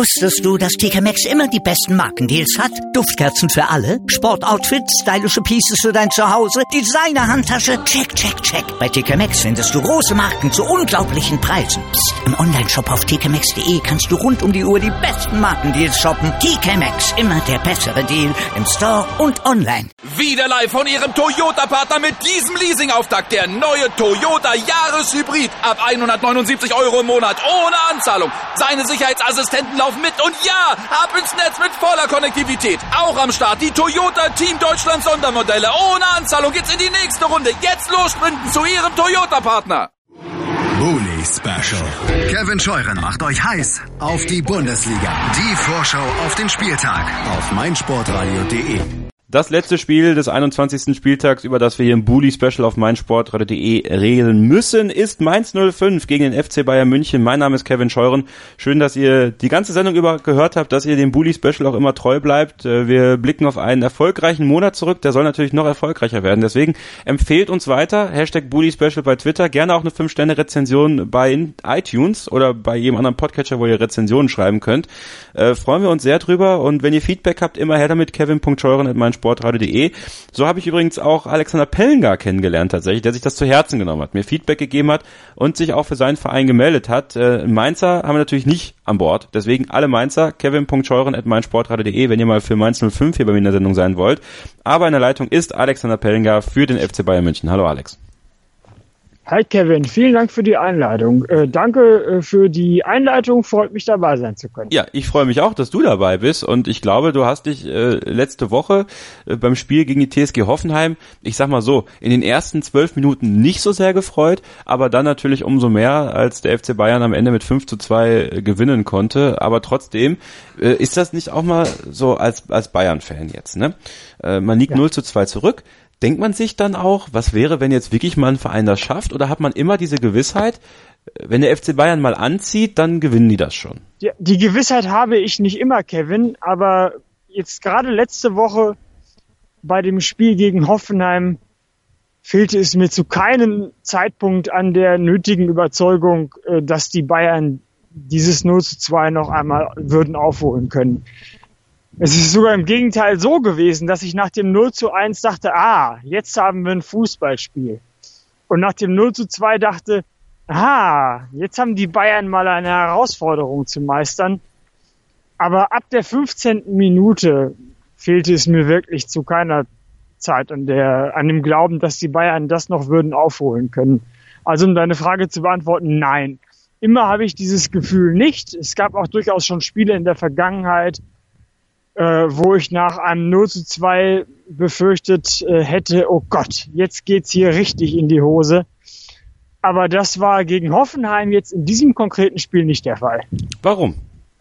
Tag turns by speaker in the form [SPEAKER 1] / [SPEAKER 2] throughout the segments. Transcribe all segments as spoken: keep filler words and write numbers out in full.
[SPEAKER 1] Wusstest du, dass T K Maxx immer die besten Markendeals hat? Duftkerzen für alle, Sportoutfits, stylische Pieces für dein Zuhause, Designer-Handtasche, check, check, check. Bei T K Maxx findest du große Marken zu unglaublichen Preisen. Psst. Im Onlineshop auf t k maxx punkt d e kannst du rund um die Uhr die besten Markendeals shoppen. T K Maxx, immer der bessere Deal im Store und online.
[SPEAKER 2] Wieder live von Ihrem Toyota-Partner mit diesem Leasing-Auftakt. Der neue Toyota Jahreshybrid. Ab hundertneunundsiebzig Euro im Monat. Ohne Anzahlung. Seine Sicherheitsassistenten laufen mit. Und ja, ab ins Netz mit voller Konnektivität. Auch am Start die Toyota Team Deutschland Sondermodelle. Ohne Anzahlung geht's in die nächste Runde. Jetzt los sprinten zu Ihrem Toyota-Partner.
[SPEAKER 3] Bully Special. Kevin Scheuren macht euch heiß auf die Bundesliga. Die Vorschau auf den Spieltag auf meinsportradio punkt de.
[SPEAKER 4] Das letzte Spiel des einundzwanzigsten Spieltags, über das wir hier im Bully Special auf meinsportradio punkt de regeln müssen, ist Mainz null fünf gegen den F C Bayern München. Mein Name ist Kevin Scheuren. Schön, dass ihr die ganze Sendung über gehört habt, dass ihr dem Bully Special auch immer treu bleibt. Wir blicken auf einen erfolgreichen Monat zurück. Der soll natürlich noch erfolgreicher werden. Deswegen empfehlt uns weiter. Hashtag Bully Special bei Twitter. Gerne auch eine fünf Sterne Rezension bei iTunes oder bei jedem anderen Podcatcher, wo ihr Rezensionen schreiben könnt. Äh, freuen wir uns sehr drüber. Und wenn ihr Feedback habt, immer her damit. kevin punkt scheuren at meinsportradio punkt de. So habe ich übrigens auch Alexander Pellengar kennengelernt tatsächlich, der sich das zu Herzen genommen hat, mir Feedback gegeben hat und sich auch für seinen Verein gemeldet hat. Äh, Mainzer haben wir natürlich nicht an Bord, deswegen alle Mainzer, kevin punkt scheuren at meinsportradio punkt de, wenn ihr mal für Mainz null fünf hier bei mir in der Sendung sein wollt. Aber in der Leitung ist Alexander Pellengar für den F C Bayern München. Hallo Alex.
[SPEAKER 5] Hi Kevin, vielen Dank für die Einladung. Äh, danke äh, für die Einleitung, freut mich dabei sein zu können.
[SPEAKER 4] Ja, ich freue mich auch, dass du dabei bist und ich glaube, du hast dich äh, letzte Woche äh, beim Spiel gegen die T S G Hoffenheim, ich sag mal so, in den ersten zwölf Minuten nicht so sehr gefreut, aber dann natürlich umso mehr, als der F C Bayern am Ende mit fünf zu zwei äh, gewinnen konnte, aber trotzdem äh, ist das nicht auch mal so als als Bayern-Fan jetzt, ne? Äh, man liegt ja. null zu zwei zurück. Denkt man sich dann auch, was wäre, wenn jetzt wirklich mal ein Verein das schafft? Oder hat man immer diese Gewissheit, wenn der F C Bayern mal anzieht, dann gewinnen die das schon?
[SPEAKER 5] Die, die Gewissheit habe ich nicht immer, Kevin. Aber jetzt gerade letzte Woche bei dem Spiel gegen Hoffenheim fehlte es mir zu keinem Zeitpunkt an der nötigen Überzeugung, dass die Bayern dieses null zu zwei noch einmal würden aufholen können. Es ist sogar im Gegenteil so gewesen, dass ich nach dem null zu eins dachte, ah, jetzt haben wir ein Fußballspiel. Und nach dem null zu zwei dachte, ah, jetzt haben die Bayern mal eine Herausforderung zu meistern. Aber ab der fünfzehnten Minute fehlte es mir wirklich zu keiner Zeit an der, an dem Glauben, dass die Bayern das noch würden aufholen können. Also um deine Frage zu beantworten, nein. Immer habe ich dieses Gefühl nicht. Es gab auch durchaus schon Spiele in der Vergangenheit, Äh, wo ich nach einem null zu zwei befürchtet äh, hätte, oh Gott, jetzt geht's hier richtig in die Hose. Aber das war gegen Hoffenheim jetzt in diesem konkreten Spiel nicht der Fall.
[SPEAKER 4] Warum?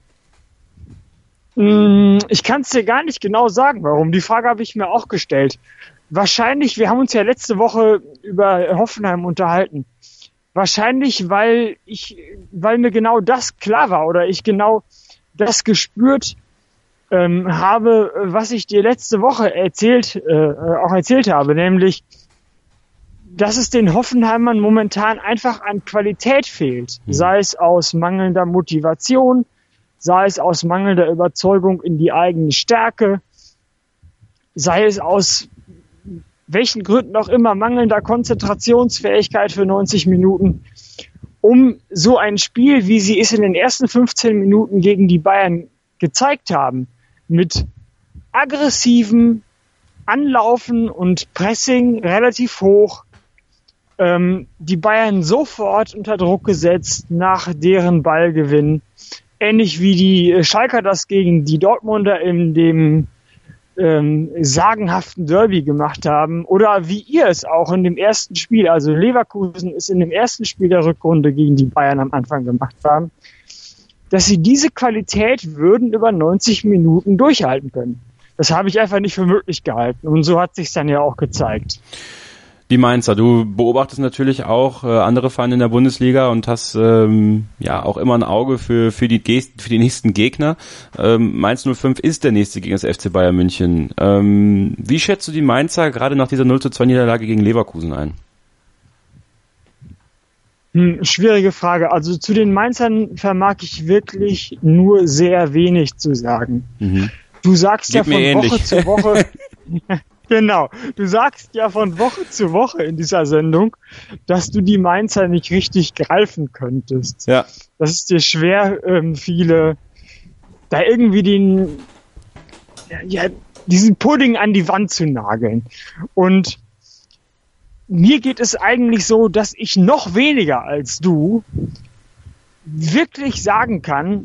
[SPEAKER 5] Mm, ich kann es dir gar nicht genau sagen, warum. Die Frage habe ich mir auch gestellt. Wahrscheinlich, wir haben uns ja letzte Woche über Hoffenheim unterhalten. Wahrscheinlich, weil ich, weil mir genau das klar war oder ich genau das gespürt Ähm, habe, was ich dir letzte Woche erzählt, äh, auch erzählt habe, nämlich, dass es den Hoffenheimern momentan einfach an Qualität fehlt, mhm. sei es aus mangelnder Motivation, sei es aus mangelnder Überzeugung in die eigene Stärke, sei es aus welchen Gründen auch immer mangelnder Konzentrationsfähigkeit für neunzig Minuten, um so ein Spiel, wie sie es in den ersten fünfzehn Minuten gegen die Bayern gezeigt haben, mit aggressivem Anlaufen und Pressing relativ hoch, ähm, die Bayern sofort unter Druck gesetzt nach deren Ballgewinn. Ähnlich wie die Schalker das gegen die Dortmunder in dem ähm, sagenhaften Derby gemacht haben. Oder wie ihr es auch in dem ersten Spiel, also Leverkusen ist in dem ersten Spiel der Rückrunde gegen die Bayern am Anfang gemacht haben, dass sie diese Qualität würden über neunzig Minuten durchhalten können. Das habe ich einfach nicht für möglich gehalten. Und so hat sich's dann ja auch gezeigt.
[SPEAKER 4] Die Mainzer, du beobachtest natürlich auch äh, andere Vereine in der Bundesliga und hast ähm, ja auch immer ein Auge für für die Ge- für die nächsten Gegner. Ähm, Mainz null fünf ist der nächste gegen das F C Bayern München. Ähm, wie schätzt du die Mainzer gerade nach dieser null zu zwei Niederlage gegen Leverkusen ein?
[SPEAKER 5] Hm, schwierige Frage. Also zu den Mainzern vermag ich wirklich nur sehr wenig zu sagen. Mhm. Du sagst Geht ja von Woche ähnlich. zu Woche, genau, du sagst ja von Woche zu Woche in dieser Sendung, dass du die Mainzer nicht richtig greifen könntest.
[SPEAKER 4] Ja.
[SPEAKER 5] Das ist dir schwer, ähm, viele, da irgendwie den, ja, diesen Pudding an die Wand zu nageln. Und mir geht es eigentlich so, dass ich noch weniger als du wirklich sagen kann,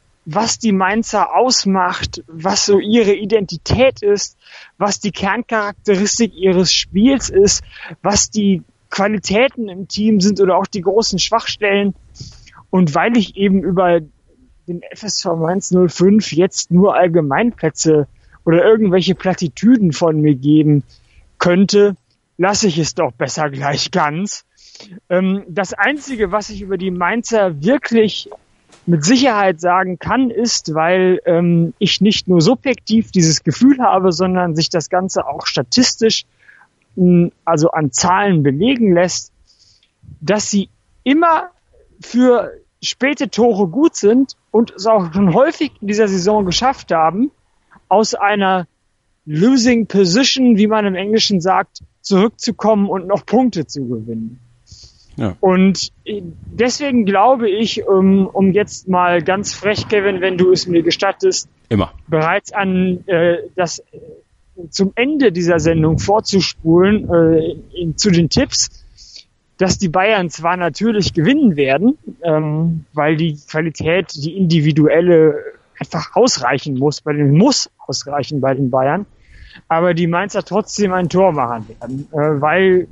[SPEAKER 5] was die Mainzer ausmacht, was so ihre Identität ist, was die Kerncharakteristik ihres Spiels ist, was die Qualitäten im Team sind oder auch die großen Schwachstellen. Und weil ich eben über den F S V Mainz null fünf jetzt nur Allgemeinplätze oder irgendwelche Plattitüden von mir geben könnte, lasse ich es doch besser gleich ganz. Ähm, das Einzige, was ich über die Mainzer wirklich mit Sicherheit sagen kann, ist, weil ähm, ich nicht nur subjektiv dieses Gefühl habe, sondern sich das Ganze auch statistisch, mh, also an Zahlen belegen lässt, dass sie immer für späte Tore gut sind und es auch schon häufig in dieser Saison geschafft haben, aus einer Losing Position, wie man im Englischen sagt, zurückzukommen und noch Punkte zu gewinnen. Ja. Und deswegen glaube ich, um, um jetzt mal ganz frech, Kevin, wenn du es mir gestattest,
[SPEAKER 4] immer
[SPEAKER 5] bereits an äh, das äh, zum Ende dieser Sendung vorzuspulen äh, in, zu den Tipps, dass die Bayern zwar natürlich gewinnen werden, ähm, weil die Qualität, die individuelle einfach ausreichen muss, bei den muss ausreichen bei den Bayern, aber die Mainzer trotzdem ein Tor machen werden, äh, weil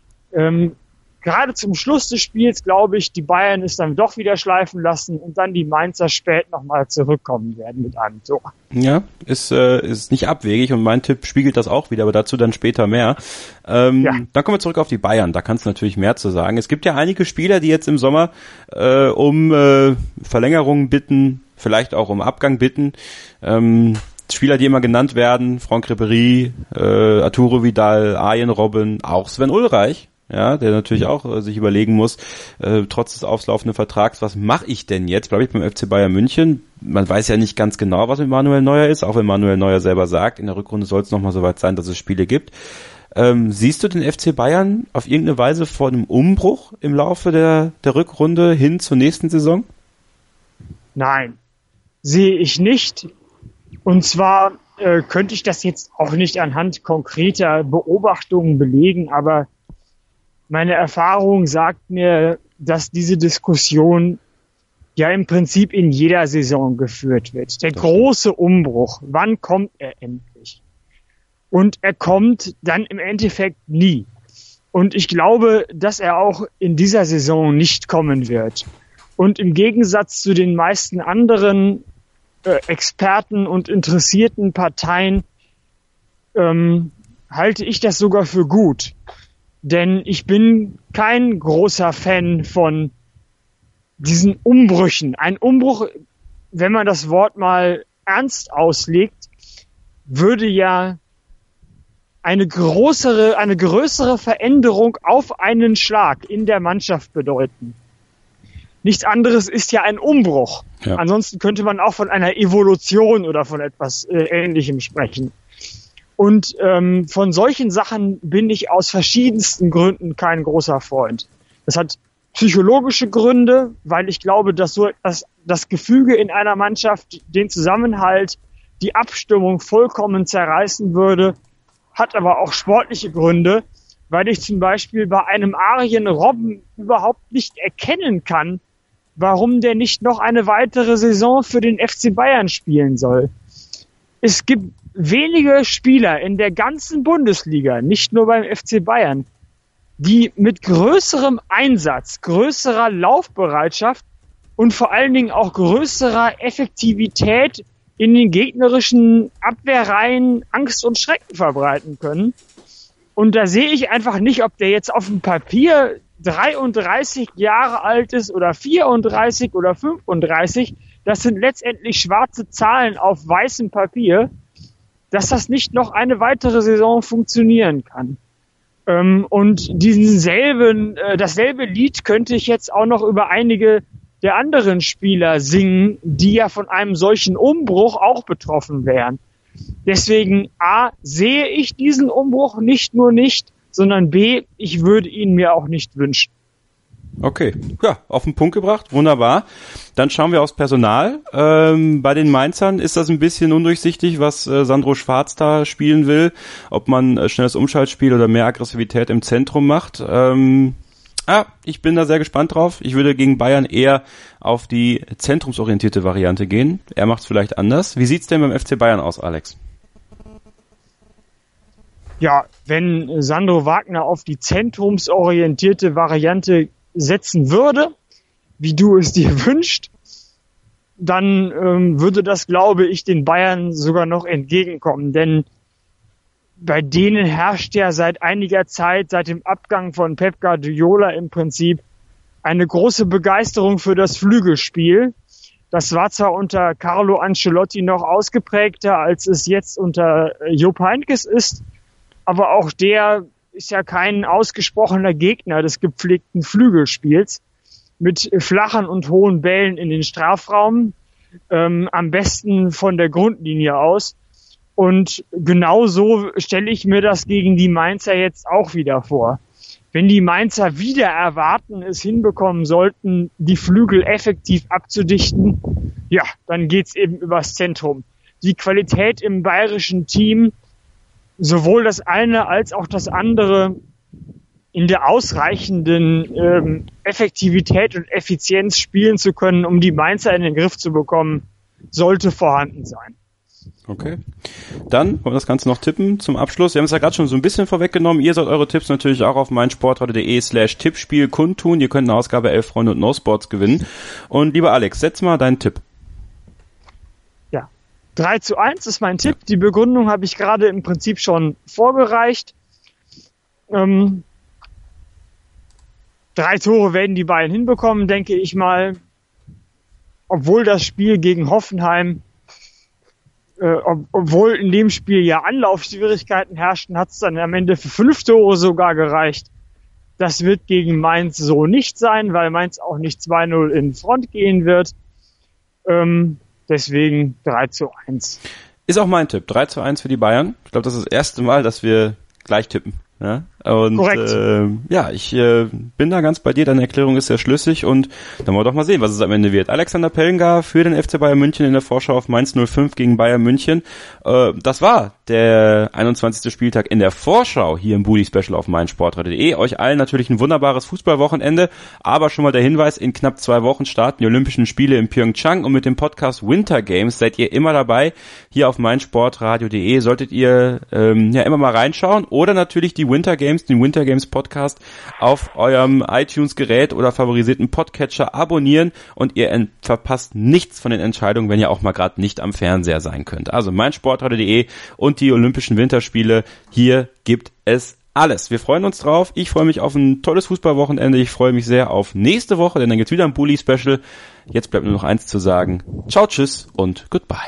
[SPEAKER 5] ähm, gerade zum Schluss des Spiels, glaube ich, die Bayern es dann doch wieder schleifen lassen und dann die Mainzer spät nochmal zurückkommen werden mit einem Tor.
[SPEAKER 4] Ja, ist, äh, ist nicht abwegig und mein Tipp spiegelt das auch wieder, aber dazu dann später mehr. Ähm, ja. Dann kommen wir zurück auf die Bayern, da kannst du natürlich mehr zu sagen. Es gibt ja einige Spieler, die jetzt im Sommer äh, um äh, Verlängerungen bitten, vielleicht auch um Abgang bitten. Ähm, Spieler, die immer genannt werden, Franck Ribéry, äh, Arturo Vidal, Arjen Robben, auch Sven Ulreich. Ja, der natürlich auch äh, sich überlegen muss, äh, trotz des auslaufenden Vertrags, was mache ich denn jetzt? Bleibe ich beim F C Bayern München? Man weiß ja nicht ganz genau, was mit Manuel Neuer ist, auch wenn Manuel Neuer selber sagt, in der Rückrunde soll es nochmal so weit sein, dass es Spiele gibt. Ähm, siehst du den F C Bayern auf irgendeine Weise vor einem Umbruch im Laufe der, der Rückrunde hin zur nächsten Saison?
[SPEAKER 5] Nein, sehe ich nicht. Und zwar äh, könnte ich das jetzt auch nicht anhand konkreter Beobachtungen belegen, aber meine Erfahrung sagt mir, dass diese Diskussion ja im Prinzip in jeder Saison geführt wird. Der große Umbruch, wann kommt er endlich? Und er kommt dann im Endeffekt nie. Und ich glaube, dass er auch in dieser Saison nicht kommen wird. Und im Gegensatz zu den meisten anderen äh, Experten und interessierten Parteien ähm, halte ich das sogar für gut. Denn ich bin kein großer Fan von diesen Umbrüchen. Ein Umbruch, wenn man das Wort mal ernst auslegt, würde ja eine größere, eine größere Veränderung auf einen Schlag in der Mannschaft bedeuten. Nichts anderes ist ja ein Umbruch. Ja. Ansonsten könnte man auch von einer Evolution oder von etwas äh, Ähnlichem sprechen. Und ähm, von solchen Sachen bin ich aus verschiedensten Gründen kein großer Freund. Das hat psychologische Gründe, weil ich glaube, dass so dass das Gefüge in einer Mannschaft den Zusammenhalt, die Abstimmung vollkommen zerreißen würde, hat aber auch sportliche Gründe, weil ich zum Beispiel bei einem Arjen Robben überhaupt nicht erkennen kann, warum der nicht noch eine weitere Saison für den F C Bayern spielen soll. Es gibt wenige Spieler in der ganzen Bundesliga, nicht nur beim F C Bayern, die mit größerem Einsatz, größerer Laufbereitschaft und vor allen Dingen auch größerer Effektivität in den gegnerischen Abwehrreihen Angst und Schrecken verbreiten können. Und da sehe ich einfach nicht, ob der jetzt auf dem Papier dreiunddreißig Jahre alt ist oder vierunddreißig oder fünfunddreißig. Das sind letztendlich schwarze Zahlen auf weißem Papier, dass das nicht noch eine weitere Saison funktionieren kann. Ähm, und diesen selben, äh, dasselbe Lied könnte ich jetzt auch noch über einige der anderen Spieler singen, die ja von einem solchen Umbruch auch betroffen wären. Deswegen A, sehe ich diesen Umbruch nicht nur nicht, sondern B, ich würde ihn mir auch nicht wünschen.
[SPEAKER 4] Okay, ja, auf den Punkt gebracht, wunderbar. Dann schauen wir aufs Personal. Ähm, bei den Mainzern ist das ein bisschen undurchsichtig, was äh, Sandro Schwarz da spielen will, ob man äh, schnelles Umschaltspiel oder mehr Aggressivität im Zentrum macht. Ähm, ah, ich bin da sehr gespannt drauf. Ich würde gegen Bayern eher auf die zentrumsorientierte Variante gehen. Er macht es vielleicht anders. Wie sieht's denn beim F C Bayern aus, Alex?
[SPEAKER 5] Ja, wenn Sandro Wagner auf die zentrumsorientierte Variante setzen würde, wie du es dir wünschst, dann ähm, würde das, glaube ich, den Bayern sogar noch entgegenkommen. Denn bei denen herrscht ja seit einiger Zeit, seit dem Abgang von Pep Guardiola im Prinzip, eine große Begeisterung für das Flügelspiel. Das war zwar unter Carlo Ancelotti noch ausgeprägter, als es jetzt unter Jupp Heynckes ist, aber auch der ist ja kein ausgesprochener Gegner des gepflegten Flügelspiels mit flachen und hohen Bällen in den Strafraum, ähm, am besten von der Grundlinie aus. Und genau so stelle ich mir das gegen die Mainzer jetzt auch wieder vor. Wenn die Mainzer wieder erwarten, es hinbekommen sollten, die Flügel effektiv abzudichten, ja, dann geht's eben übers Zentrum. Die Qualität im bayerischen Team, sowohl das eine als auch das andere in der ausreichenden ähm, Effektivität und Effizienz spielen zu können, um die Mainzer in den Griff zu bekommen, sollte vorhanden sein.
[SPEAKER 4] Okay. Dann wollen wir das Ganze noch tippen zum Abschluss. Wir haben es ja gerade schon so ein bisschen vorweggenommen. Ihr sollt eure Tipps natürlich auch auf meinsportradio.de slash Tippspiel kundtun. Ihr könnt eine Ausgabe elf Freunde und No Sports gewinnen. Und lieber Alex, setz mal deinen Tipp.
[SPEAKER 5] Ja, drei zu eins ist mein Tipp. Die Begründung habe ich gerade im Prinzip schon vorgereicht. Ähm, drei Tore werden die Bayern hinbekommen, denke ich mal. Obwohl das Spiel gegen Hoffenheim Äh, ob, obwohl in dem Spiel ja Anlaufschwierigkeiten herrschten, hat es dann am Ende für fünf Tore sogar gereicht. Das wird gegen Mainz so nicht sein, weil Mainz auch nicht zwei null in Front gehen wird. Ähm, deswegen drei zu eins.
[SPEAKER 4] Ist auch mein Tipp, drei zu eins für die Bayern. Ich glaube, das ist das erste Mal, dass wir gleich tippen. Ja? Und
[SPEAKER 5] Korrekt.
[SPEAKER 4] Äh, ja, ich äh, bin da ganz bei dir, deine Erklärung ist sehr schlüssig und dann wollen wir doch mal sehen, was es am Ende wird. Alexander Pellengar für den F C Bayern München in der Vorschau auf Mainz null fünf gegen Bayern München. Äh, das war der einundzwanzigste Spieltag in der Vorschau hier im Bully Special auf meinsportradio.de. Euch allen natürlich ein wunderbares Fußballwochenende, aber schon mal der Hinweis, in knapp zwei Wochen starten die Olympischen Spiele in Pyeongchang und mit dem Podcast Winter Games seid ihr immer dabei. Hier auf meinsportradio.de solltet ihr ähm, ja immer mal reinschauen oder natürlich die Winter Games, den Winter Games Podcast auf eurem iTunes-Gerät oder favorisierten Podcatcher abonnieren und ihr ent- verpasst nichts von den Entscheidungen, wenn ihr auch mal gerade nicht am Fernseher sein könnt. Also meinsportradio.de und die Olympischen Winterspiele, hier gibt es alles. Wir freuen uns drauf. Ich freue mich auf ein tolles Fußballwochenende. Ich freue mich sehr auf nächste Woche, denn dann gibt's wieder ein Bully-Special. Jetzt bleibt nur noch eins zu sagen. Ciao, tschüss und goodbye.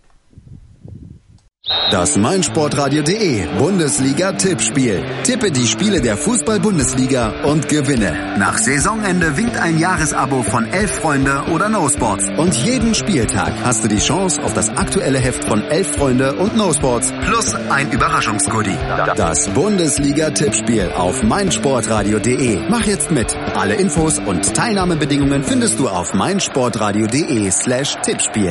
[SPEAKER 3] Das meinsportradio.de Bundesliga-Tippspiel. Tippe die Spiele der Fußball-Bundesliga und gewinne. Nach Saisonende winkt ein Jahresabo von elf Freunde oder No Sports. Und jeden Spieltag hast du die Chance auf das aktuelle Heft von elf Freunde und No Sports plus ein Überraschungsgoodie. Das Bundesliga-Tippspiel auf meinsportradio.de. Mach jetzt mit. Alle Infos und Teilnahmebedingungen findest du auf meinsportradio.de slash Tippspiel.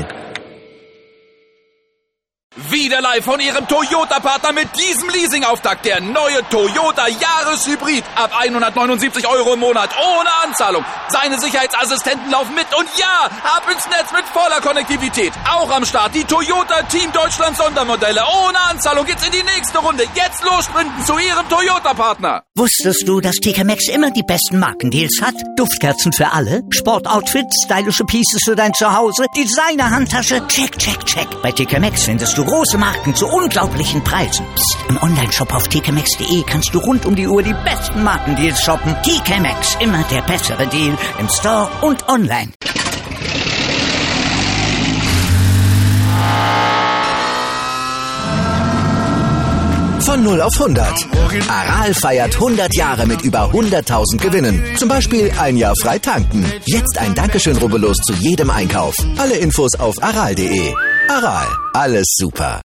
[SPEAKER 2] Wieder live von Ihrem Toyota-Partner mit diesem Leasing-Auftakt. Der neue Toyota Jahreshybrid. Ab hundertneunundsiebzig Euro im Monat. Ohne Anzahlung. Seine Sicherheitsassistenten laufen mit. Und ja, ab ins Netz mit voller Konnektivität. Auch am Start die Toyota Team Deutschland Sondermodelle. Ohne Anzahlung geht's in die nächste Runde. Jetzt los sprinten zu Ihrem Toyota-Partner.
[SPEAKER 1] Wusstest du, dass T K Maxx immer die besten Markendeals hat? Duftkerzen für alle, Sportoutfits, stylische Pieces für dein Zuhause, Designer-Handtasche, check, check, check. Bei T K Maxx findest du große Marken zu unglaublichen Preisen. Psst. Im Onlineshop auf t k maxx punkt d e kannst du rund um die Uhr die besten Markendeals shoppen. T K Maxx, immer der bessere Deal im Store und online.
[SPEAKER 6] Von null auf hundert. Aral feiert hundert Jahre mit über hunderttausend Gewinnen. Zum Beispiel ein Jahr frei tanken. Jetzt ein Dankeschön, rubbellos zu jedem Einkauf. Alle Infos auf aral punkt de. Aral, alles super.